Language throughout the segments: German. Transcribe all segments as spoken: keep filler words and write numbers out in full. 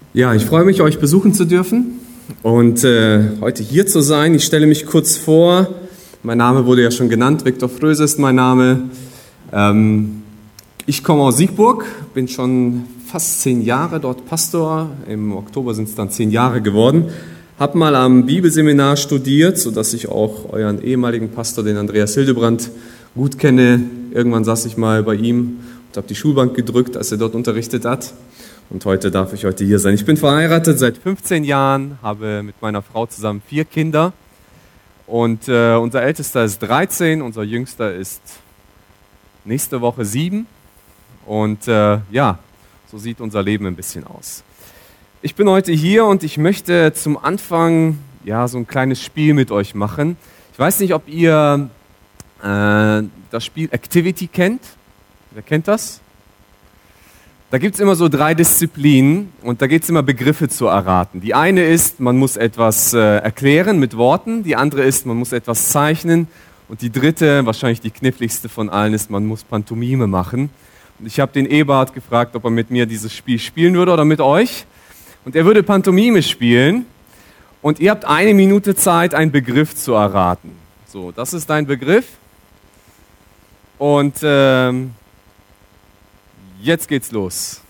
Ja, ich freue mich, euch besuchen zu dürfen und äh, heute hier zu sein. Ich stelle mich kurz vor. Mein Name wurde ja schon genannt. Viktor Fröse ist mein Name. Ähm, ich komme aus Siegburg, bin schon fast zehn Jahre dort Pastor. Im Oktober sind es dann zehn Jahre geworden. Habe mal am Bibelseminar studiert, sodass ich auch euren ehemaligen Pastor, den Andreas Hildebrand, gut kenne. Irgendwann saß ich mal bei ihm und habe die Schulbank gedrückt, als er dort unterrichtet hat. Und heute darf ich heute hier sein. Ich bin verheiratet seit fünfzehn Jahren, habe mit meiner Frau zusammen vier Kinder. Und äh, unser Ältester ist dreizehn, unser Jüngster ist nächste Woche sieben. Und äh, ja, so sieht unser Leben ein bisschen aus. Ich bin heute hier und ich möchte zum Anfang ja, so ein kleines Spiel mit euch machen. Ich weiß nicht, ob ihr äh, das Spiel Activity kennt. Wer kennt das? Da gibt es immer so drei Disziplinen und da geht es immer Begriffe zu erraten. Die eine ist, man muss etwas äh, erklären mit Worten, die andere ist, man muss etwas zeichnen und die dritte, wahrscheinlich die kniffligste von allen, ist, man muss Pantomime machen. Und ich habe den Eberhard gefragt, ob er mit mir dieses Spiel spielen würde oder mit euch. Und er würde Pantomime spielen und ihr habt eine Minute Zeit, einen Begriff zu erraten. So, das ist dein Begriff und ähm, jetzt geht's los.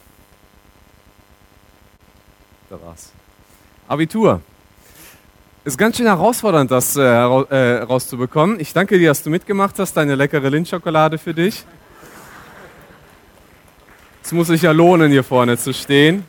Da war's. Abitur. Ist ganz schön herausfordernd, das äh, äh, rauszubekommen. Ich danke dir, dass du mitgemacht hast. Deine leckere Lindschokolade für dich. Es muss sich ja lohnen, hier vorne zu stehen.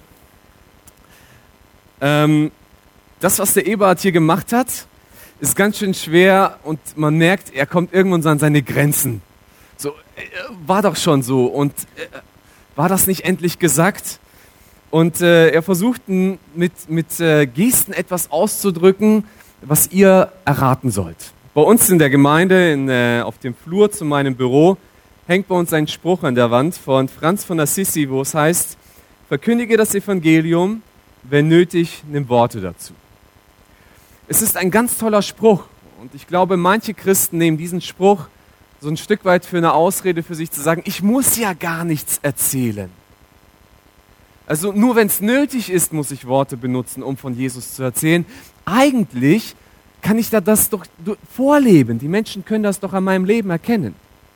Ähm, das, was der Eberhard hier gemacht hat, ist ganz schön schwer und man merkt, er kommt irgendwann an seine Grenzen. So, äh, war doch schon so und äh, war das nicht endlich gesagt? Und äh, er versucht mit, mit äh, Gesten etwas auszudrücken, was ihr erraten sollt. Bei uns in der Gemeinde, in, äh, auf dem Flur zu meinem Büro, hängt bei uns ein Spruch an der Wand von Franz von Assisi, wo es heißt, verkündige das Evangelium, wenn nötig, nimm Worte dazu. Es ist ein ganz toller Spruch und ich glaube, manche Christen nehmen diesen Spruch so ein Stück weit für eine Ausrede für sich zu sagen, ich muss ja gar nichts erzählen. Also nur wenn es nötig ist, muss ich Worte benutzen, um von Jesus zu erzählen. Eigentlich kann ich da das doch vorleben. Die Menschen können das doch an meinem Leben erkennen.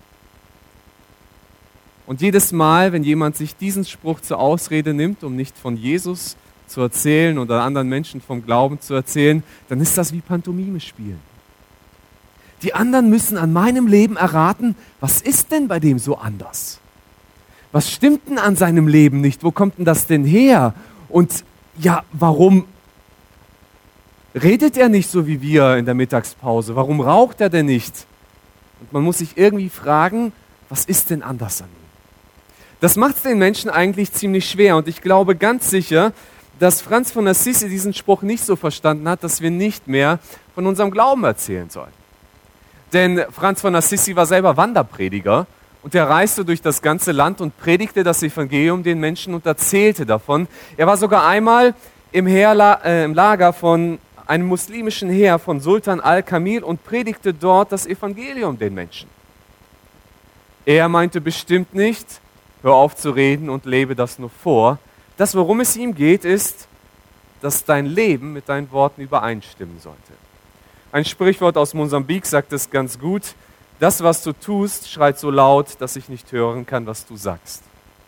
Und jedes Mal, wenn jemand sich diesen Spruch zur Ausrede nimmt, um nicht von Jesus zu erzählen oder anderen Menschen vom Glauben zu erzählen, dann ist das wie Pantomime spielen. Die anderen müssen an meinem Leben erraten, was ist denn bei dem so anders? Was stimmt denn an seinem Leben nicht? Wo kommt denn das denn her? Und ja, warum redet er nicht so wie wir in der Mittagspause? Warum raucht er denn nicht? Und man muss sich irgendwie fragen, was ist denn anders an ihm? Das macht es den Menschen eigentlich ziemlich schwer. Und ich glaube ganz sicher, dass Franz von Assisi diesen Spruch nicht so verstanden hat, dass wir nicht mehr von unserem Glauben erzählen sollen. Denn Franz von Assisi war selber Wanderprediger und er reiste durch das ganze Land und predigte das Evangelium den Menschen und erzählte davon. Er war sogar einmal im, Heerla- äh, im Lager von einem muslimischen Heer von Sultan al-Kamil und predigte dort das Evangelium den Menschen. Er meinte bestimmt nicht, hör auf zu reden und lebe das nur vor. Das, worum es ihm geht, ist, dass dein Leben mit deinen Worten übereinstimmen sollte. Ein Sprichwort aus Mosambik sagt es ganz gut, das, was du tust, schreit so laut, dass ich nicht hören kann, was du sagst.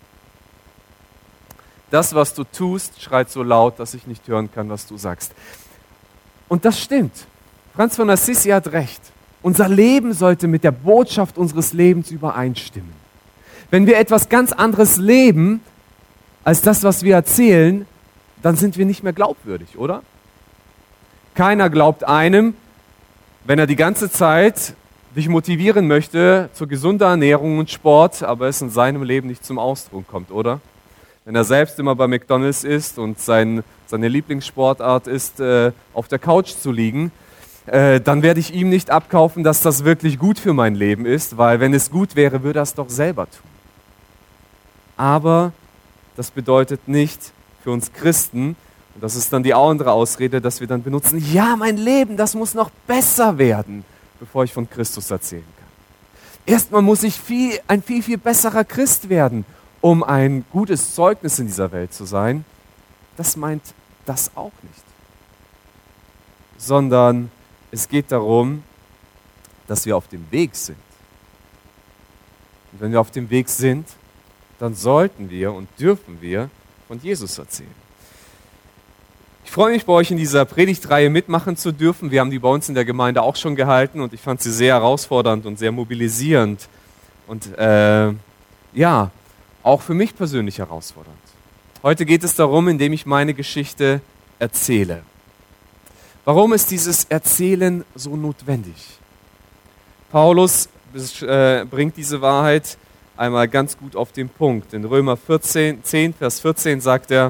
Das, was du tust, schreit so laut, dass ich nicht hören kann, was du sagst. Und das stimmt. Franz von Assisi hat recht. Unser Leben sollte mit der Botschaft unseres Lebens übereinstimmen. Wenn wir etwas ganz anderes leben, als das, was wir erzählen, dann sind wir nicht mehr glaubwürdig, oder? Keiner glaubt einem, wenn er die ganze Zeit dich motivieren möchte zur gesunder Ernährung und Sport, aber es in seinem Leben nicht zum Ausdruck kommt, oder? Wenn er selbst immer bei McDonald's ist und sein, seine Lieblingssportart ist, äh, auf der Couch zu liegen, äh, dann werde ich ihm nicht abkaufen, dass das wirklich gut für mein Leben ist, weil wenn es gut wäre, würde er es doch selber tun. Aber das bedeutet nicht für uns Christen, und das ist dann die andere Ausrede, dass wir dann benutzen, ja, mein Leben, das muss noch besser werden, bevor ich von Christus erzählen kann. Erstmal muss ich viel, ein viel, viel besserer Christ werden, um ein gutes Zeugnis in dieser Welt zu sein. das meint das auch nicht. Sondern es geht darum, dass wir auf dem Weg sind. Und wenn wir auf dem Weg sind, dann sollten wir und dürfen wir von Jesus erzählen. Ich freue mich, bei euch in dieser Predigtreihe mitmachen zu dürfen. Wir haben die bei uns in der Gemeinde auch schon gehalten und ich fand sie sehr herausfordernd und sehr mobilisierend. Und äh, ja, auch für mich persönlich herausfordernd. Heute geht es darum, indem ich meine Geschichte erzähle. Warum ist dieses Erzählen so notwendig? Paulus äh, bringt diese Wahrheit einmal ganz gut auf den Punkt. In Römer vierzehn, zehn, Vers vierzehn sagt er,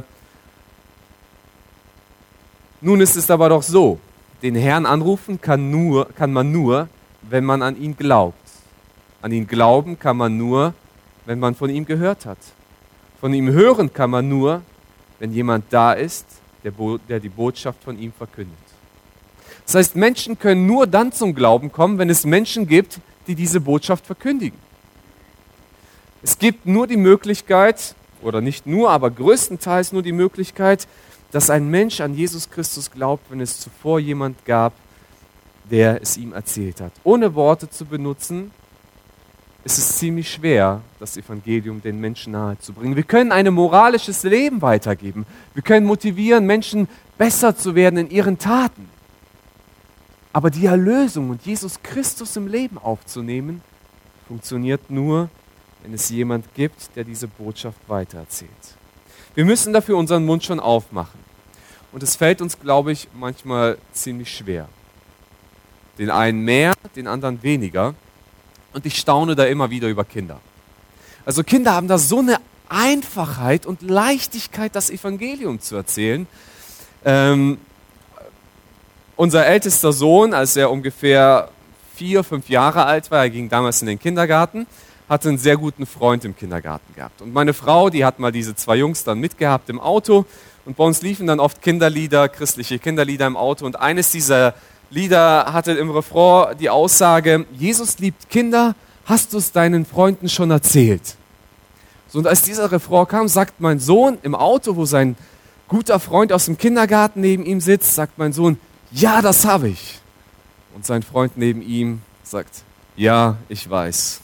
nun ist es aber doch so, den Herrn anrufen kann, nur, kann man nur, wenn man an ihn glaubt. An ihn glauben kann man nur, wenn man von ihm gehört hat. Von ihm hören kann man nur, wenn jemand da ist, der, Bo- der die Botschaft von ihm verkündet. Das heißt, Menschen können nur dann zum Glauben kommen, wenn es Menschen gibt, die diese Botschaft verkündigen. Es gibt nur die Möglichkeit, oder nicht nur, aber größtenteils nur die Möglichkeit, dass ein Mensch an Jesus Christus glaubt, wenn es zuvor jemand gab, der es ihm erzählt hat. Ohne Worte zu benutzen, ist es ziemlich schwer, das Evangelium den Menschen nahezubringen. Wir können ein moralisches Leben weitergeben. Wir können motivieren, Menschen besser zu werden in ihren Taten. Aber die Erlösung und Jesus Christus im Leben aufzunehmen, funktioniert nur, wenn es jemand gibt, der diese Botschaft weitererzählt. Wir müssen dafür unseren Mund schon aufmachen. Und es fällt uns, glaube ich, manchmal ziemlich schwer. Den einen mehr, den anderen weniger. Und ich staune da immer wieder über Kinder. Also Kinder haben da so eine Einfachheit und Leichtigkeit, das Evangelium zu erzählen. Ähm, unser ältester Sohn, als er ungefähr vier, fünf Jahre alt war, er ging damals in den Kindergarten, hatte einen sehr guten Freund im Kindergarten gehabt. Und meine Frau, die hat mal diese zwei Jungs dann mitgehabt im Auto. Und bei uns liefen dann oft Kinderlieder, christliche Kinderlieder im Auto. Und eines dieser Lieder hatte im Refrain die Aussage, Jesus liebt Kinder, hast du es deinen Freunden schon erzählt? So, und als dieser Refrain kam, sagt mein Sohn im Auto, wo sein guter Freund aus dem Kindergarten neben ihm sitzt, sagt mein Sohn, ja, das habe ich. Und sein Freund neben ihm sagt, ja, ich weiß.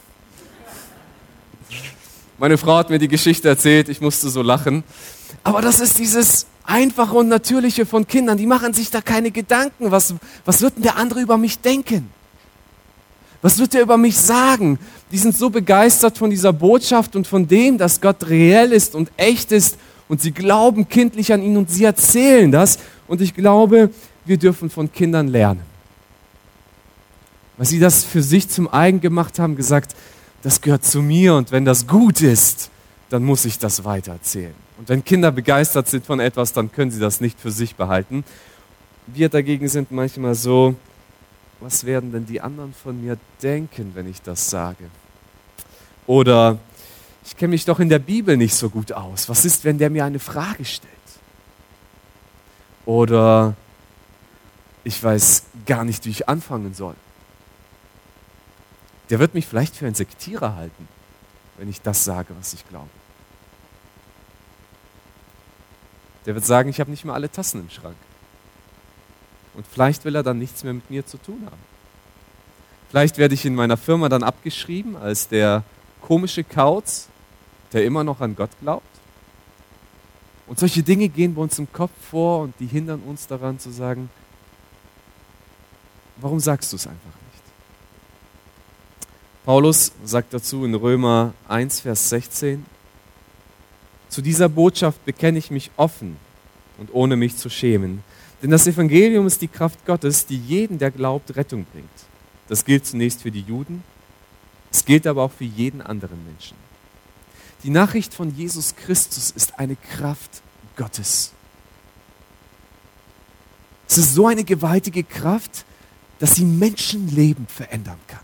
Meine Frau hat mir die Geschichte erzählt, ich musste so lachen. Aber das ist dieses Einfache und Natürliche von Kindern. Die machen sich da keine Gedanken. Was, was wird denn der andere über mich denken? Was wird er über mich sagen? Die sind so begeistert von dieser Botschaft und von dem, dass Gott reell ist und echt ist. Und sie glauben kindlich an ihn und sie erzählen das. Und ich glaube, wir dürfen von Kindern lernen. Weil sie das für sich zum eigen gemacht haben, gesagt, das gehört zu mir und wenn das gut ist, dann muss ich das weitererzählen. Und wenn Kinder begeistert sind von etwas, dann können sie das nicht für sich behalten. Wir dagegen sind manchmal so, was werden denn die anderen von mir denken, wenn ich das sage? Oder, ich kenne mich doch in der Bibel nicht so gut aus. Was ist, wenn der mir eine Frage stellt? Oder, ich weiß gar nicht, wie ich anfangen soll. Der wird mich vielleicht für einen Sektierer halten, wenn ich das sage, was ich glaube. Der wird sagen, ich habe nicht mehr alle Tassen im Schrank. Und vielleicht will er dann nichts mehr mit mir zu tun haben. Vielleicht werde ich in meiner Firma dann abgeschrieben als der komische Kauz, der immer noch an Gott glaubt. Und solche Dinge gehen bei uns im Kopf vor und die hindern uns daran zu sagen, warum sagst du es einfach nicht? Paulus sagt dazu in Römer eins, Vers sechzehn, zu dieser Botschaft bekenne ich mich offen und ohne mich zu schämen. Denn das Evangelium ist die Kraft Gottes, die jeden, der glaubt, Rettung bringt. Das gilt zunächst für die Juden, es gilt aber auch für jeden anderen Menschen. Die Nachricht von Jesus Christus ist eine Kraft Gottes. Es ist so eine gewaltige Kraft, dass sie Menschenleben verändern kann.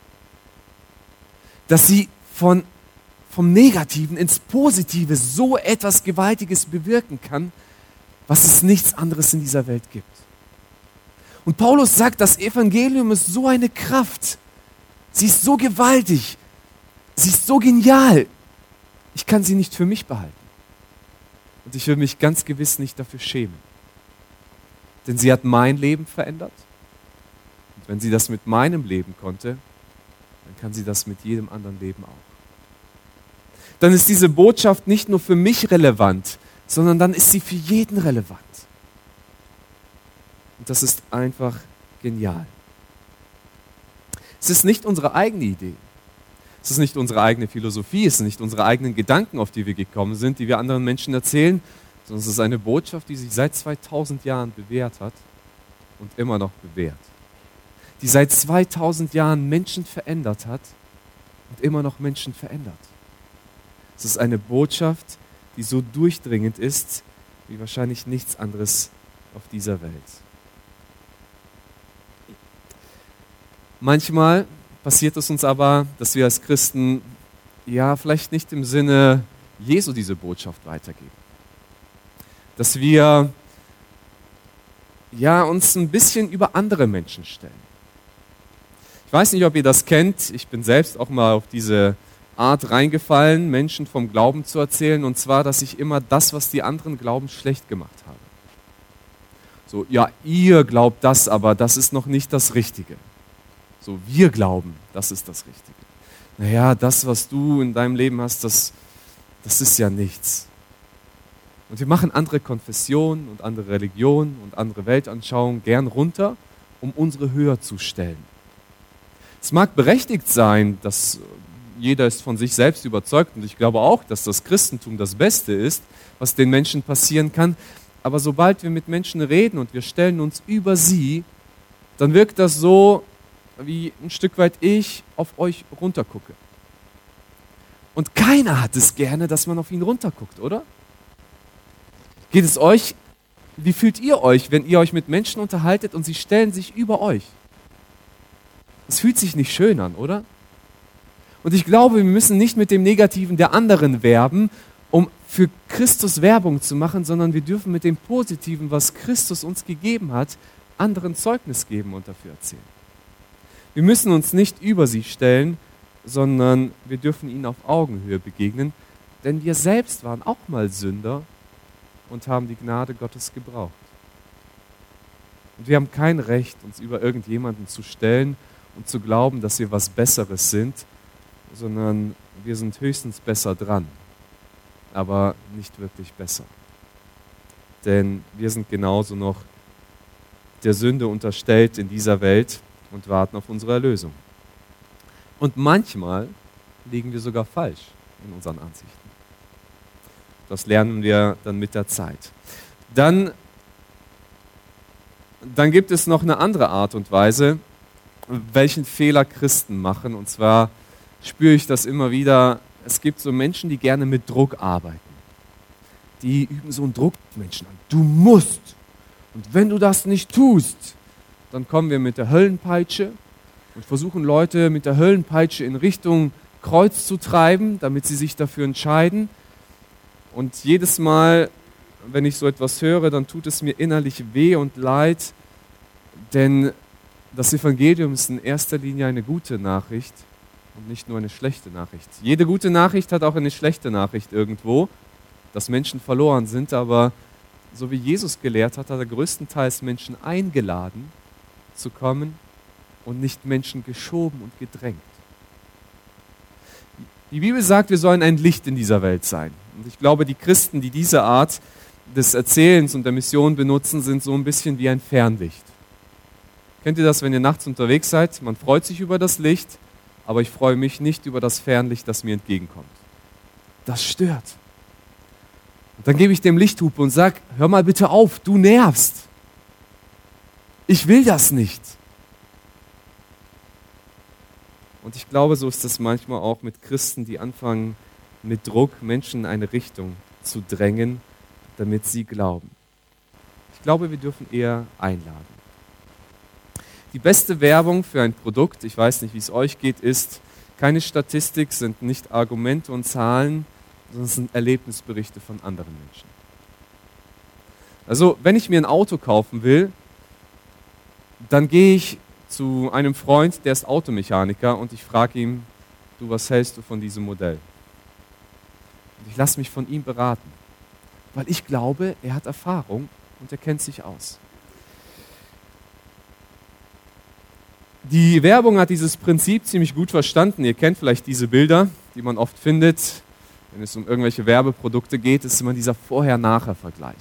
Dass sie von, vom Negativen ins Positive so etwas Gewaltiges bewirken kann, was es nichts anderes in dieser Welt gibt. Und Paulus sagt, das Evangelium ist so eine Kraft. Sie ist so gewaltig. Sie ist so genial. Ich kann sie nicht für mich behalten. Und ich will mich ganz gewiss nicht dafür schämen. Denn sie hat mein Leben verändert. Und wenn sie das mit meinem Leben konnte, dann kann sie das mit jedem anderen Leben auch. Dann ist diese Botschaft nicht nur für mich relevant, sondern dann ist sie für jeden relevant. Und das ist einfach genial. Es ist nicht unsere eigene Idee. Es ist nicht unsere eigene Philosophie, es sind nicht unsere eigenen Gedanken, auf die wir gekommen sind, die wir anderen Menschen erzählen, sondern es ist eine Botschaft, die sich seit zweitausend Jahren bewährt hat und immer noch bewährt. Die seit zweitausend Jahren Menschen verändert hat und immer noch Menschen verändert. Es ist eine Botschaft, die so durchdringend ist, wie wahrscheinlich nichts anderes auf dieser Welt. Manchmal passiert es uns aber, dass wir als Christen ja vielleicht nicht im Sinne Jesu diese Botschaft weitergeben. Dass wir ja uns ein bisschen über andere Menschen stellen. Ich weiß nicht, ob ihr das kennt. Ich bin selbst auch mal auf diese Art reingefallen, Menschen vom Glauben zu erzählen, und zwar, dass ich immer das, was die anderen glauben, schlecht gemacht habe. So, ja, ihr glaubt das, aber das ist noch nicht das Richtige. So, wir glauben, das ist das Richtige. Naja, das, was du in deinem Leben hast, das, das ist ja nichts. Und wir machen andere Konfessionen und andere Religionen und andere Weltanschauungen gern runter, um unsere höher zu stellen. Es mag berechtigt sein, dass jeder ist von sich selbst überzeugt, und ich glaube auch, dass das Christentum das Beste ist, was den Menschen passieren kann. Aber sobald wir mit Menschen reden und wir stellen uns über sie, dann wirkt das so, wie ein Stück weit ich auf euch runtergucke. Und keiner hat es gerne, dass man auf ihn runterguckt, oder? Geht es euch, wie fühlt ihr euch, wenn ihr euch mit Menschen unterhaltet und sie stellen sich über euch? Es fühlt sich nicht schön an, oder? Und ich glaube, wir müssen nicht mit dem Negativen der anderen werben, um für Christus Werbung zu machen, sondern wir dürfen mit dem Positiven, was Christus uns gegeben hat, anderen Zeugnis geben und dafür erzählen. Wir müssen uns nicht über sie stellen, sondern wir dürfen ihnen auf Augenhöhe begegnen, denn wir selbst waren auch mal Sünder und haben die Gnade Gottes gebraucht. Und wir haben kein Recht, uns über irgendjemanden zu stellen und zu glauben, dass wir was Besseres sind, sondern wir sind höchstens besser dran, aber nicht wirklich besser. Denn wir sind genauso noch der Sünde unterstellt in dieser Welt und warten auf unsere Erlösung. Und manchmal liegen wir sogar falsch in unseren Ansichten. Das lernen wir dann mit der Zeit. Dann, dann gibt es noch eine andere Art und Weise, welchen Fehler Christen machen. Und zwar spüre ich das immer wieder. Es gibt so Menschen, die gerne mit Druck arbeiten. Die üben so einen Druck auf Menschen an. Du musst. Und wenn du das nicht tust, dann kommen wir mit der Höllenpeitsche und versuchen Leute mit der Höllenpeitsche in Richtung Kreuz zu treiben, damit sie sich dafür entscheiden. Und jedes Mal, wenn ich so etwas höre, dann tut es mir innerlich weh und leid, denn das Evangelium ist in erster Linie eine gute Nachricht und nicht nur eine schlechte Nachricht. Jede gute Nachricht hat auch eine schlechte Nachricht irgendwo, dass Menschen verloren sind, aber so wie Jesus gelehrt hat, hat er größtenteils Menschen eingeladen zu kommen und nicht Menschen geschoben und gedrängt. Die Bibel sagt, wir sollen ein Licht in dieser Welt sein. Und ich glaube, die Christen, die diese Art des Erzählens und der Mission benutzen, sind so ein bisschen wie ein Fernlicht. Kennt ihr das, wenn ihr nachts unterwegs seid? Man freut sich über das Licht, aber ich freue mich nicht über das Fernlicht, das mir entgegenkommt. Das stört. Und dann gebe ich dem Lichthupe und sage, hör mal bitte auf, du nervst. Ich will das nicht. Und ich glaube, so ist das manchmal auch mit Christen, die anfangen, mit Druck Menschen in eine Richtung zu drängen, damit sie glauben. Ich glaube, wir dürfen eher einladen. Die beste Werbung für ein Produkt, ich weiß nicht, wie es euch geht, ist, keine Statistik, sind nicht Argumente und Zahlen, sondern es sind Erlebnisberichte von anderen Menschen. Also, wenn ich mir ein Auto kaufen will, dann gehe ich zu einem Freund, der ist Automechaniker, und ich frage ihn, du, was hältst du von diesem Modell? Und ich lasse mich von ihm beraten. weil ich glaube, er hat Erfahrung und er kennt sich aus. Die Werbung hat dieses Prinzip ziemlich gut verstanden. Ihr kennt vielleicht diese Bilder, die man oft findet, wenn es um irgendwelche Werbeprodukte geht, ist immer dieser Vorher-Nachher-Vergleich.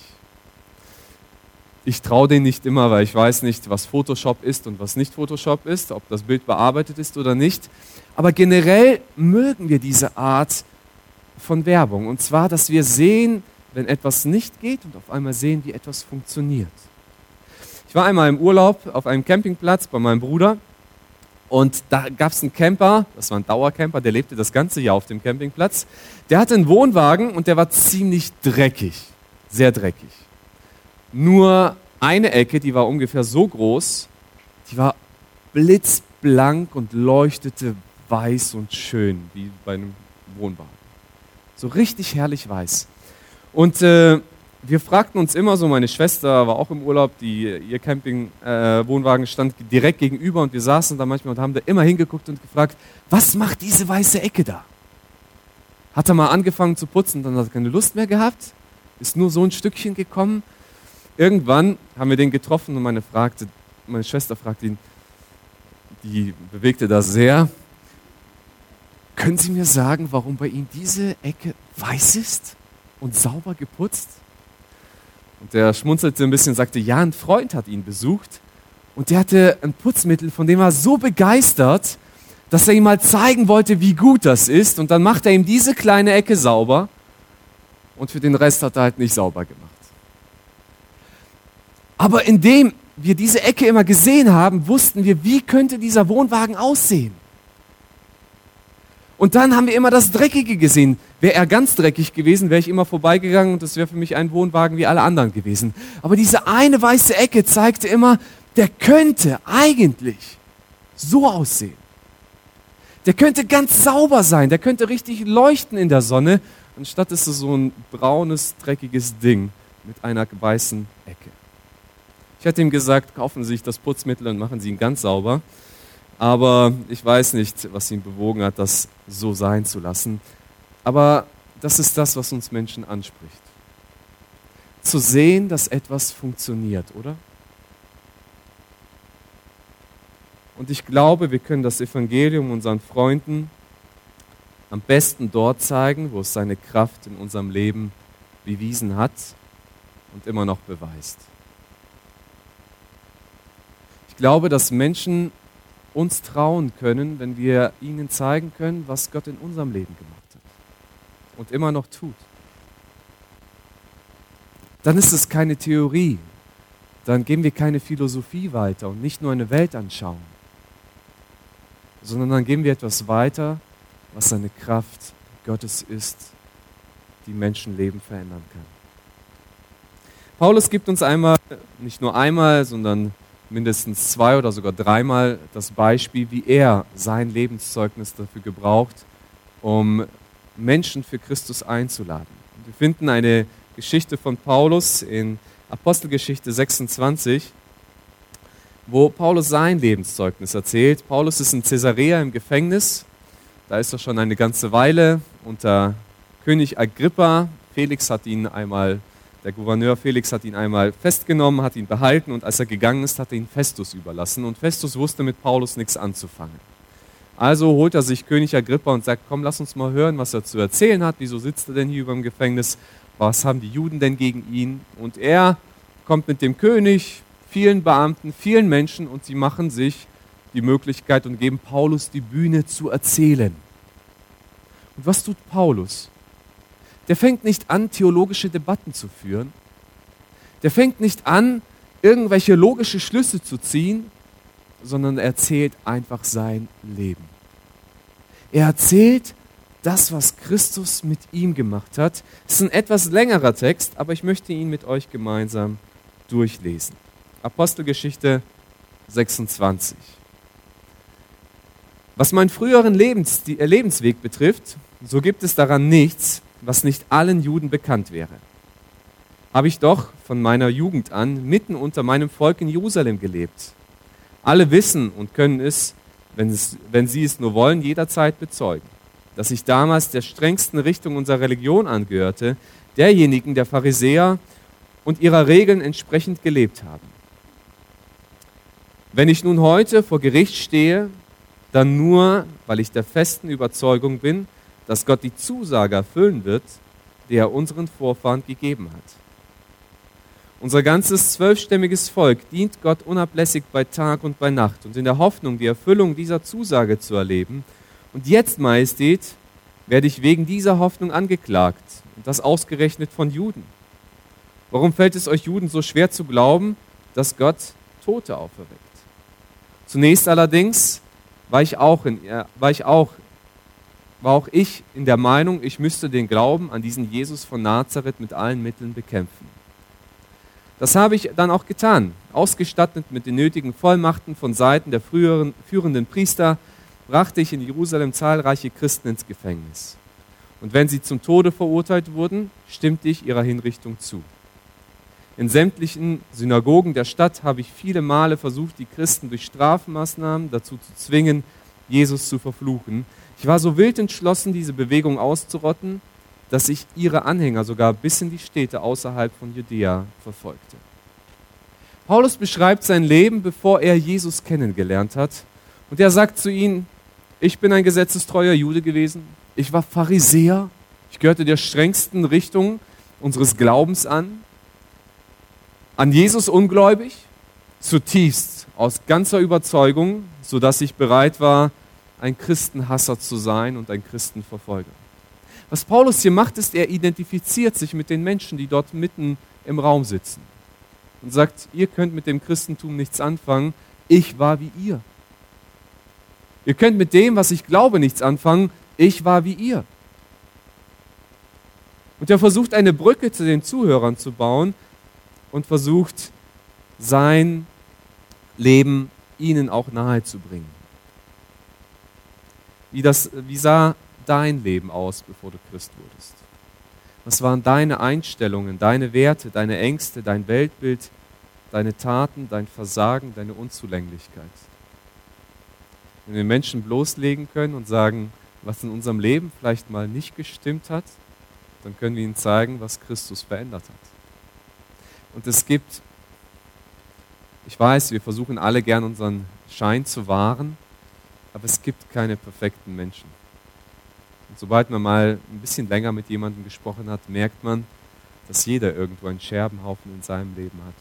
Ich traue denen nicht immer, weil ich weiß nicht, was Photoshop ist und was nicht Photoshop ist, ob das Bild bearbeitet ist oder nicht. Aber generell mögen wir diese Art von Werbung. Und zwar, dass wir sehen, wenn etwas nicht geht und auf einmal sehen, wie etwas funktioniert. Ich war einmal im Urlaub auf einem Campingplatz bei meinem Bruder und da gab es einen Camper, das war ein Dauercamper, der lebte das ganze Jahr auf dem Campingplatz. Der hatte einen Wohnwagen und der war ziemlich dreckig, sehr dreckig. Nur eine Ecke, die war ungefähr so groß, die war blitzblank und leuchtete weiß und schön, wie bei einem Wohnwagen. So richtig herrlich weiß. Und äh, wir fragten uns immer so, meine Schwester war auch im Urlaub, die, ihr Camping-Wohnwagen äh, stand direkt gegenüber und wir saßen da manchmal und haben da immer hingeguckt und gefragt, was macht diese weiße Ecke da? Hat er mal angefangen zu putzen, dann hat er keine Lust mehr gehabt, ist nur so ein Stückchen gekommen. Irgendwann haben wir den getroffen und meine, fragte, meine Schwester fragte ihn, die bewegte das sehr, können Sie mir sagen, warum bei Ihnen diese Ecke weiß ist und sauber geputzt? Und der schmunzelte ein bisschen und sagte, ja, ein Freund hat ihn besucht und der hatte ein Putzmittel, von dem er so begeistert, dass er ihm mal zeigen wollte, wie gut das ist. Und dann macht er ihm diese kleine Ecke sauber und für den Rest hat er halt nicht sauber gemacht. Aber indem wir diese Ecke immer gesehen haben, wussten wir, wie könnte dieser Wohnwagen aussehen. Und dann haben wir immer das Dreckige gesehen. Wäre er ganz dreckig gewesen, wäre ich immer vorbeigegangen und das wäre für mich ein Wohnwagen wie alle anderen gewesen. Aber diese eine weiße Ecke zeigte immer, der könnte eigentlich so aussehen. Der könnte ganz sauber sein, der könnte richtig leuchten in der Sonne, anstatt ist es so ein braunes, dreckiges Ding mit einer weißen Ecke. Ich hatte ihm gesagt, kaufen Sie sich das Putzmittel und machen Sie ihn ganz sauber. Aber ich weiß nicht, was ihn bewogen hat, das so sein zu lassen. Aber das ist das, was uns Menschen anspricht. Zu sehen, dass etwas funktioniert, oder? Und ich glaube, wir können das Evangelium unseren Freunden am besten dort zeigen, wo es seine Kraft in unserem Leben bewiesen hat und immer noch beweist. Ich glaube, dass Menschen uns trauen können, wenn wir ihnen zeigen können, was Gott in unserem Leben gemacht hat und immer noch tut. Dann ist es keine Theorie, dann geben wir keine Philosophie weiter und nicht nur eine Weltanschauung, sondern dann geben wir etwas weiter, was eine Kraft Gottes ist, die Menschenleben verändern kann. Paulus gibt uns einmal, nicht nur einmal, sondern mindestens zwei oder sogar dreimal das Beispiel, wie er sein Lebenszeugnis dafür gebraucht, um Menschen für Christus einzuladen. Und wir finden eine Geschichte von Paulus in Apostelgeschichte sechsundzwanzig, wo Paulus sein Lebenszeugnis erzählt. Paulus ist in Caesarea im Gefängnis, da ist er schon eine ganze Weile unter König Agrippa. Felix hat ihn einmal Der Gouverneur Felix hat ihn einmal festgenommen, hat ihn behalten und als er gegangen ist, hat er ihn Festus überlassen. Und Festus wusste mit Paulus nichts anzufangen. Also holt er sich König Agrippa und sagt, komm, lass uns mal hören, was er zu erzählen hat. Wieso sitzt er denn hier über dem Gefängnis? Was haben die Juden denn gegen ihn? Und er kommt mit dem König, vielen Beamten, vielen Menschen und sie machen sich die Möglichkeit und geben Paulus die Bühne zu erzählen. Und was tut Paulus? Der fängt nicht an, theologische Debatten zu führen. Der fängt nicht an, irgendwelche logische Schlüsse zu ziehen, sondern er erzählt einfach sein Leben. Er erzählt das, was Christus mit ihm gemacht hat. Es ist ein etwas längerer Text, aber ich möchte ihn mit euch gemeinsam durchlesen. Apostelgeschichte sechsundzwanzig. Was meinen früheren Lebens, die, äh, Lebensweg betrifft, so gibt es daran nichts, was nicht allen Juden bekannt wäre. Habe ich doch von meiner Jugend an mitten unter meinem Volk in Jerusalem gelebt. Alle wissen und können es, wenn, es, wenn sie es nur wollen, jederzeit bezeugen, dass ich damals der strengsten Richtung unserer Religion angehörte, derjenigen der Pharisäer und ihrer Regeln entsprechend gelebt haben. Wenn ich nun heute vor Gericht stehe, dann nur, weil ich der festen Überzeugung bin, dass Gott die Zusage erfüllen wird, die er unseren Vorfahren gegeben hat. Unser ganzes zwölfstämmiges Volk dient Gott unablässig bei Tag und bei Nacht und in der Hoffnung, die Erfüllung dieser Zusage zu erleben. Und jetzt, Majestät, werde ich wegen dieser Hoffnung angeklagt, und das ausgerechnet von Juden. Warum fällt es euch Juden so schwer zu glauben, dass Gott Tote auferweckt? Zunächst allerdings war ich auch, in, war ich auch, war auch ich in der Meinung, ich müsste den Glauben an diesen Jesus von Nazareth mit allen Mitteln bekämpfen. Das habe ich dann auch getan. Ausgestattet mit den nötigen Vollmachten von Seiten der früheren führenden Priester, brachte ich in Jerusalem zahlreiche Christen ins Gefängnis. Und wenn sie zum Tode verurteilt wurden, stimmte ich ihrer Hinrichtung zu. In sämtlichen Synagogen der Stadt habe ich viele Male versucht, die Christen durch Strafmaßnahmen dazu zu zwingen, Jesus zu verfluchen. Ich war so wild entschlossen, diese Bewegung auszurotten, dass ich ihre Anhänger sogar bis in die Städte außerhalb von Judäa verfolgte. Paulus beschreibt sein Leben, bevor er Jesus kennengelernt hat. Und er sagt zu ihnen, ich bin ein gesetzestreuer Jude gewesen, ich war Pharisäer, ich gehörte der strengsten Richtung unseres Glaubens an, an Jesus ungläubig, zutiefst aus ganzer Überzeugung, sodass ich bereit war, ein Christenhasser zu sein und ein Christenverfolger. Was Paulus hier macht, ist, er identifiziert sich mit den Menschen, die dort mitten im Raum sitzen und sagt, ihr könnt mit dem Christentum nichts anfangen, ich war wie ihr. Ihr könnt mit dem, was ich glaube, nichts anfangen, ich war wie ihr. Und er versucht, eine Brücke zu den Zuhörern zu bauen und versucht, sein Leben ihnen auch nahe zu bringen. Wie, das, wie sah dein Leben aus, bevor du Christ wurdest? Was waren deine Einstellungen, deine Werte, deine Ängste, dein Weltbild, deine Taten, dein Versagen, deine Unzulänglichkeit? Wenn wir Menschen bloßlegen können und sagen, was in unserem Leben vielleicht mal nicht gestimmt hat, dann können wir ihnen zeigen, was Christus verändert hat. Und es gibt, ich weiß, wir versuchen alle gern unseren Schein zu wahren, aber es gibt keine perfekten Menschen. Und sobald man mal ein bisschen länger mit jemandem gesprochen hat, merkt man, dass jeder irgendwo einen Scherbenhaufen in seinem Leben hat.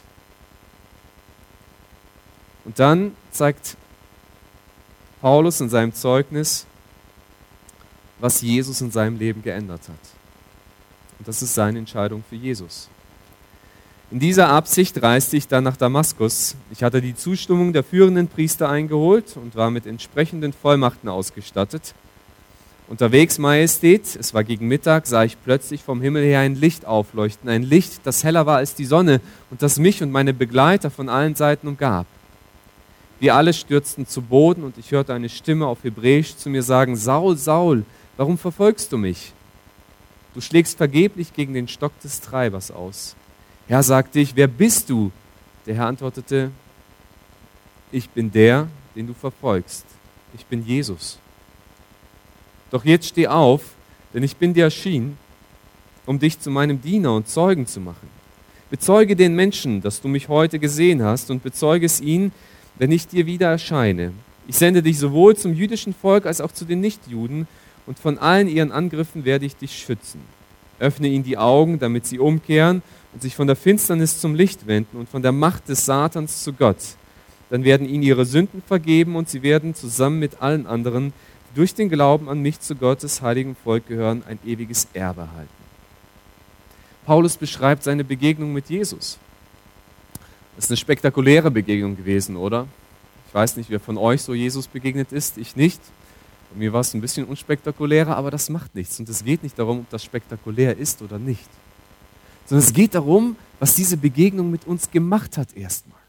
Und dann zeigt Paulus in seinem Zeugnis, was Jesus in seinem Leben geändert hat. Und das ist seine Entscheidung für Jesus. In dieser Absicht reiste ich dann nach Damaskus. Ich hatte die Zustimmung der führenden Priester eingeholt und war mit entsprechenden Vollmachten ausgestattet. Unterwegs, Majestät, es war gegen Mittag, sah ich plötzlich vom Himmel her ein Licht aufleuchten. Ein Licht, das heller war als die Sonne und das mich und meine Begleiter von allen Seiten umgab. Wir alle stürzten zu Boden und ich hörte eine Stimme auf Hebräisch zu mir sagen, Saul, Saul, warum verfolgst du mich? Du schlägst vergeblich gegen den Stock des Treibers aus. Herr, sagte ich, wer bist du? Der Herr antwortete, ich bin der, den du verfolgst. Ich bin Jesus. Doch jetzt steh auf, denn ich bin dir erschienen, um dich zu meinem Diener und Zeugen zu machen. Bezeuge den Menschen, dass du mich heute gesehen hast und bezeuge es ihnen, wenn ich dir wieder erscheine. Ich sende dich sowohl zum jüdischen Volk als auch zu den Nichtjuden und von allen ihren Angriffen werde ich dich schützen. Öffne ihnen die Augen, damit sie umkehren und sich von der Finsternis zum Licht wenden und von der Macht des Satans zu Gott. Dann werden ihnen ihre Sünden vergeben und sie werden zusammen mit allen anderen, die durch den Glauben an mich zu Gottes heiligen Volk gehören, ein ewiges Erbe erhalten. Paulus beschreibt seine Begegnung mit Jesus. Das ist eine spektakuläre Begegnung gewesen, oder? Ich weiß nicht, wer von euch so Jesus begegnet ist, ich nicht. Bei mir war es ein bisschen unspektakulärer, aber das macht nichts. Und es geht nicht darum, ob das spektakulär ist oder nicht. Sondern es geht darum, was diese Begegnung mit uns gemacht hat erstmal.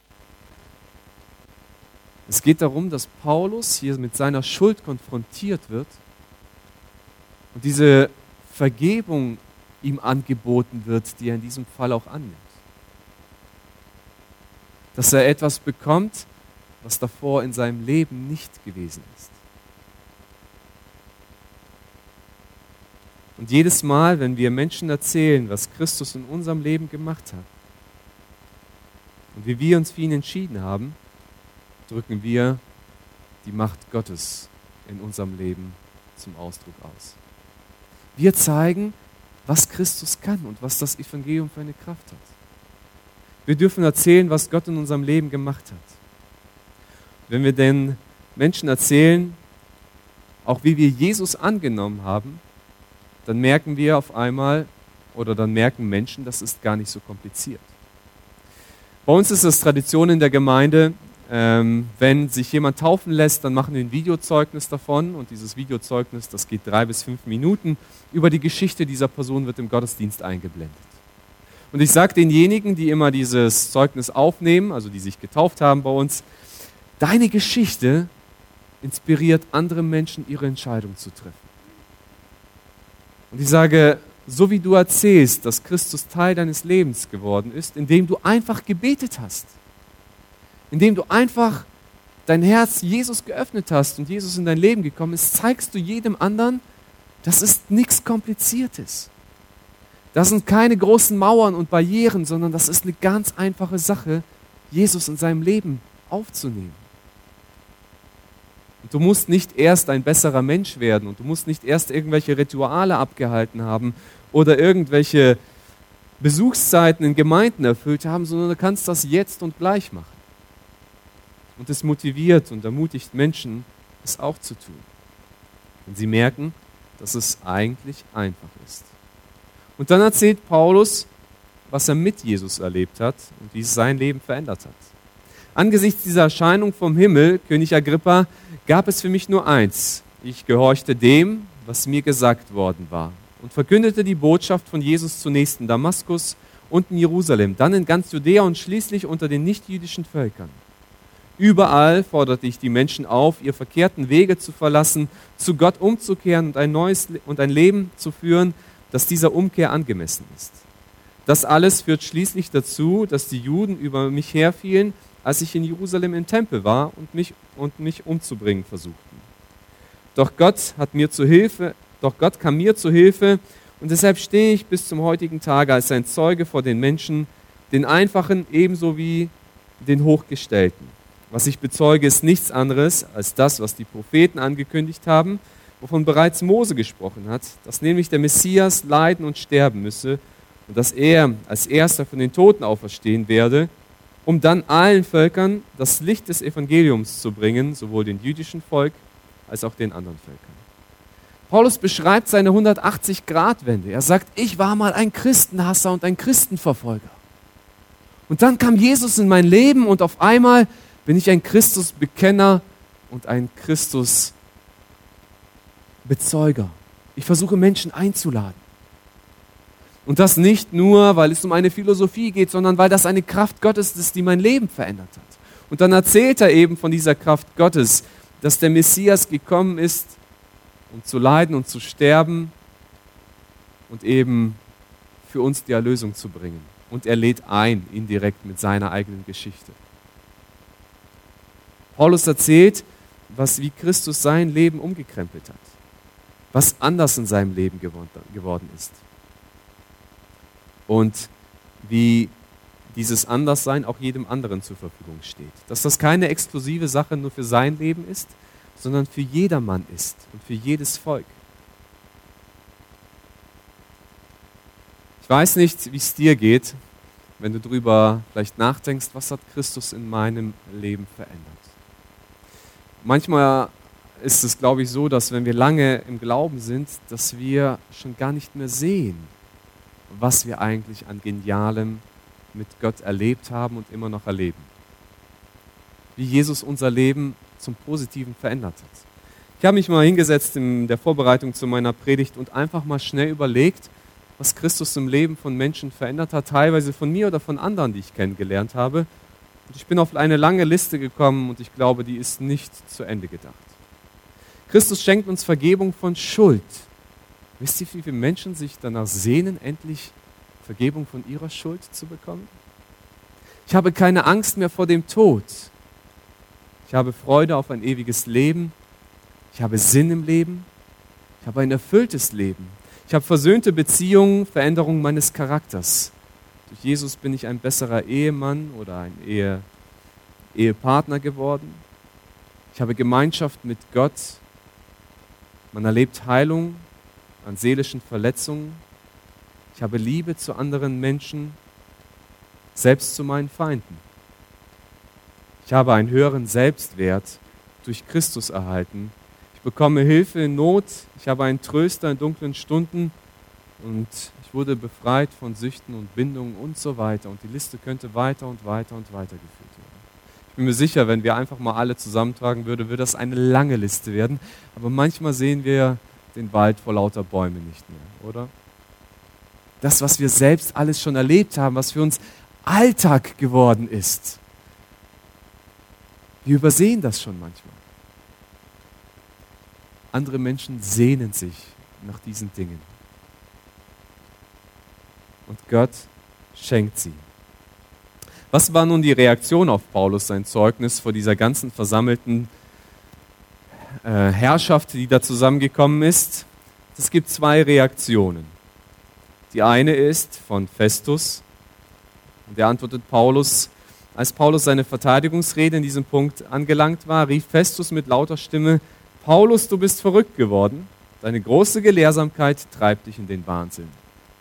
Es geht darum, dass Paulus hier mit seiner Schuld konfrontiert wird und diese Vergebung ihm angeboten wird, die er in diesem Fall auch annimmt. Dass er etwas bekommt, was davor in seinem Leben nicht gewesen ist. Und Und jedes Mal, wenn wir Menschen erzählen, was Christus in unserem Leben gemacht hat und wie wir uns für ihn entschieden haben, drücken wir die Macht Gottes in unserem Leben zum Ausdruck aus. Wir zeigen, was Christus kann und was das Evangelium für eine Kraft hat. Wir dürfen erzählen, was Gott in unserem Leben gemacht hat. Wenn wir den Menschen erzählen, auch wie wir Jesus angenommen haben, dann merken wir auf einmal, oder dann merken Menschen, das ist gar nicht so kompliziert. Bei uns ist es Tradition in der Gemeinde, ähm, wenn sich jemand taufen lässt, dann machen wir ein Videozeugnis davon und dieses Videozeugnis, das geht drei bis fünf Minuten, über die Geschichte dieser Person wird im Gottesdienst eingeblendet. Und ich sage denjenigen, die immer dieses Zeugnis aufnehmen, also die sich getauft haben bei uns, deine Geschichte inspiriert andere Menschen, ihre Entscheidung zu treffen. Und ich sage, so wie du erzählst, dass Christus Teil deines Lebens geworden ist, indem du einfach gebetet hast, indem du einfach dein Herz Jesus geöffnet hast und Jesus in dein Leben gekommen ist, zeigst du jedem anderen, das ist nichts Kompliziertes. Das sind keine großen Mauern und Barrieren, sondern das ist eine ganz einfache Sache, Jesus in seinem Leben aufzunehmen. Und du musst nicht erst ein besserer Mensch werden und du musst nicht erst irgendwelche Rituale abgehalten haben oder irgendwelche Besuchszeiten in Gemeinden erfüllt haben, sondern du kannst das jetzt und gleich machen. Und es motiviert und ermutigt Menschen, es auch zu tun. Wenn sie merken, dass es eigentlich einfach ist. Und dann erzählt Paulus, was er mit Jesus erlebt hat und wie es sein Leben verändert hat. Angesichts dieser Erscheinung vom Himmel, König Agrippa, gab es für mich nur eins. Ich gehorchte dem, was mir gesagt worden war und verkündete die Botschaft von Jesus zunächst in Damaskus und in Jerusalem, dann in ganz Judäa und schließlich unter den nichtjüdischen Völkern. Überall forderte ich die Menschen auf, ihre verkehrten Wege zu verlassen, zu Gott umzukehren und ein neues und ein Leben zu führen, das dieser Umkehr angemessen ist. Das alles führt schließlich dazu, dass die Juden über mich herfielen, als ich in Jerusalem im Tempel war und mich, und mich umzubringen versuchten. Doch Gott hat mir zu Hilfe, doch Gott kam mir zu Hilfe und deshalb stehe ich bis zum heutigen Tage als ein Zeuge vor den Menschen, den Einfachen ebenso wie den Hochgestellten. Was ich bezeuge, ist nichts anderes als das, was die Propheten angekündigt haben, wovon bereits Mose gesprochen hat, dass nämlich der Messias leiden und sterben müsse und dass er als Erster von den Toten auferstehen werde, um dann allen Völkern das Licht des Evangeliums zu bringen, sowohl den jüdischen Volk als auch den anderen Völkern. Paulus beschreibt seine hundertachtzig-Grad-Wende. Er sagt, ich war mal ein Christenhasser und ein Christenverfolger. Und dann kam Jesus in mein Leben und auf einmal bin ich ein Christusbekenner und ein Christusbezeuger. Ich versuche Menschen einzuladen. Und das nicht nur, weil es um eine Philosophie geht, sondern weil das eine Kraft Gottes ist, die mein Leben verändert hat. Und dann erzählt er eben von dieser Kraft Gottes, dass der Messias gekommen ist, um zu leiden und zu sterben und eben für uns die Erlösung zu bringen. Und er lädt ein, indirekt mit seiner eigenen Geschichte. Paulus erzählt, was wie Christus sein Leben umgekrempelt hat, was anders in seinem Leben geworden ist und wie dieses Anderssein auch jedem anderen zur Verfügung steht. Dass das keine exklusive Sache nur für sein Leben ist, sondern für jedermann ist und für jedes Volk. Ich weiß nicht, wie es dir geht, wenn du darüber vielleicht nachdenkst, was hat Christus in meinem Leben verändert. Manchmal ist es, glaube ich, so, dass wenn wir lange im Glauben sind, dass wir schon gar nicht mehr sehen, was wir eigentlich an Genialem mit Gott erlebt haben und immer noch erleben. Wie Jesus unser Leben zum Positiven verändert hat. Ich habe mich mal hingesetzt in der Vorbereitung zu meiner Predigt und einfach mal schnell überlegt, was Christus im Leben von Menschen verändert hat, teilweise von mir oder von anderen, die ich kennengelernt habe. Und ich bin auf eine lange Liste gekommen und ich glaube, die ist nicht zu Ende gedacht. Christus schenkt uns Vergebung von Schuld. Wisst ihr, wie viele Menschen sich danach sehnen, endlich Vergebung von ihrer Schuld zu bekommen? Ich habe keine Angst mehr vor dem Tod. Ich habe Freude auf ein ewiges Leben. Ich habe Sinn im Leben. Ich habe ein erfülltes Leben. Ich habe versöhnte Beziehungen, Veränderung meines Charakters. Durch Jesus bin ich ein besserer Ehemann oder ein Ehe, Ehepartner geworden. Ich habe Gemeinschaft mit Gott. Man erlebt Heilung an seelischen Verletzungen. Ich habe Liebe zu anderen Menschen, selbst zu meinen Feinden. Ich habe einen höheren Selbstwert durch Christus erhalten. Ich bekomme Hilfe in Not. Ich habe einen Tröster in dunklen Stunden. Und ich wurde befreit von Süchten und Bindungen und so weiter. Und die Liste könnte weiter und weiter und weiter geführt werden. Ich bin mir sicher, wenn wir einfach mal alle zusammentragen würden, würde das eine lange Liste werden. Aber manchmal sehen wir den Wald vor lauter Bäumen nicht mehr, oder? Das, was wir selbst alles schon erlebt haben, was für uns Alltag geworden ist. Wir übersehen das schon manchmal. Andere Menschen sehnen sich nach diesen Dingen. Und Gott schenkt sie. Was war nun die Reaktion auf Paulus, sein Zeugnis vor dieser ganzen versammelten äh, Herrschaft, die da zusammengekommen ist? Es gibt zwei Reaktionen. Die eine ist von Festus. Und der antwortet Paulus: Als Paulus seine Verteidigungsrede in diesem Punkt angelangt war, rief Festus mit lauter Stimme: Paulus, du bist verrückt geworden. Deine große Gelehrsamkeit treibt dich in den Wahnsinn.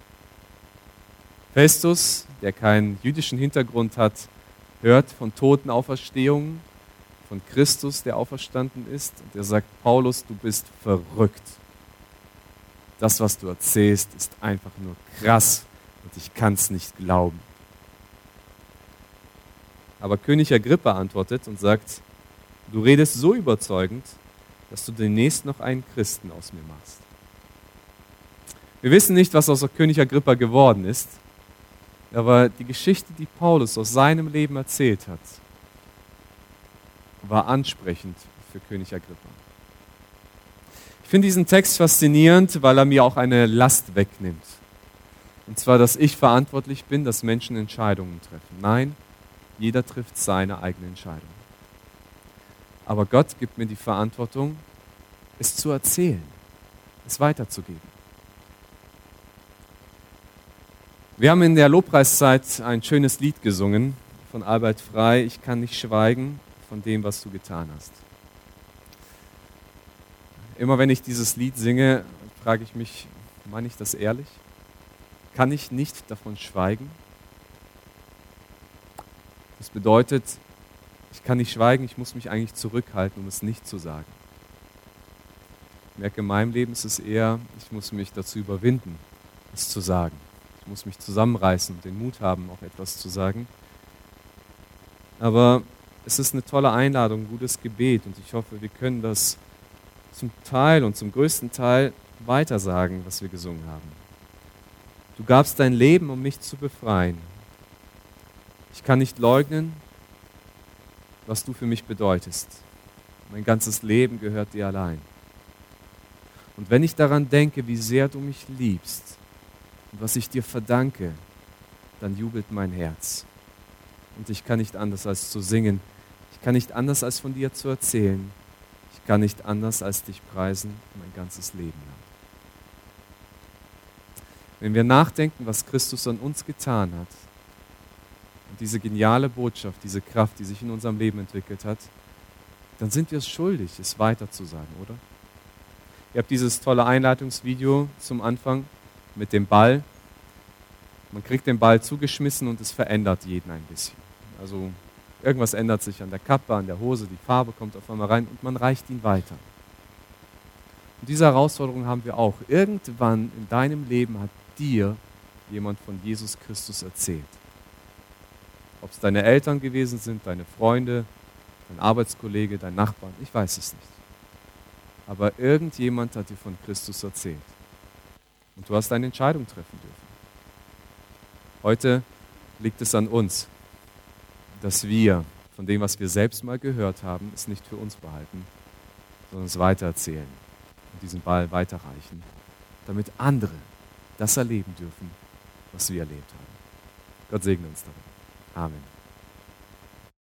Festus, der keinen jüdischen Hintergrund hat, hört von Totenauferstehungen, von Christus, der auferstanden ist. Und er sagt: Paulus, du bist verrückt. Das, was du erzählst, ist einfach nur krass und ich kann es nicht glauben. Aber König Agrippa antwortet und sagt: Du redest so überzeugend, dass du demnächst noch einen Christen aus mir machst. Wir wissen nicht, was aus König Agrippa geworden ist, aber die Geschichte, die Paulus aus seinem Leben erzählt hat, war ansprechend für König Agrippa. Ich finde diesen Text faszinierend, weil er mir auch eine Last wegnimmt. Und zwar, dass ich verantwortlich bin, dass Menschen Entscheidungen treffen. Nein, jeder trifft seine eigene Entscheidung. Aber Gott gibt mir die Verantwortung, es zu erzählen, es weiterzugeben. Wir haben in der Lobpreiszeit ein schönes Lied gesungen von Albert Frey: Ich kann nicht schweigen von dem, was du getan hast. Immer wenn ich dieses Lied singe, frage ich mich, meine ich das ehrlich? Kann ich nicht davon schweigen? Das bedeutet, ich kann nicht schweigen, ich muss mich eigentlich zurückhalten, um es nicht zu sagen. Ich merke, in meinem Leben ist es eher, ich muss mich dazu überwinden, es zu sagen. Ich muss mich zusammenreißen und den Mut haben, auch etwas zu sagen. Aber es ist eine tolle Einladung, ein gutes Gebet, und ich hoffe, wir können das zum Teil und zum größten Teil weitersagen, was wir gesungen haben. Du gabst dein Leben, um mich zu befreien. Ich kann nicht leugnen, was du für mich bedeutest. Mein ganzes Leben gehört dir allein. Und wenn ich daran denke, wie sehr du mich liebst und was ich dir verdanke, dann jubelt mein Herz. Und ich kann nicht anders als zu singen. Ich kann nicht anders als von dir zu erzählen. Ich kann nicht anders als dich preisen mein ganzes Leben lang. Wenn wir nachdenken, was Christus an uns getan hat, und diese geniale Botschaft, diese Kraft, die sich in unserem Leben entwickelt hat, dann sind wir es schuldig, es weiterzusagen, oder? Ihr habt dieses tolle Einleitungsvideo zum Anfang mit dem Ball. Man kriegt den Ball zugeschmissen und es verändert jeden ein bisschen. Also irgendwas ändert sich an der Kappe, an der Hose, die Farbe kommt auf einmal rein und man reicht ihn weiter. Und diese Herausforderung haben wir auch. Irgendwann in deinem Leben hat dir jemand von Jesus Christus erzählt. Ob es deine Eltern gewesen sind, deine Freunde, dein Arbeitskollege, dein Nachbarn, ich weiß es nicht. Aber irgendjemand hat dir von Christus erzählt. Und du hast eine Entscheidung treffen dürfen. Heute liegt es an uns, dass wir von dem, was wir selbst mal gehört haben, es nicht für uns behalten, sondern es weitererzählen und diesen Ball weiterreichen, damit andere das erleben dürfen, was wir erlebt haben. Gott segne uns darin. Amen.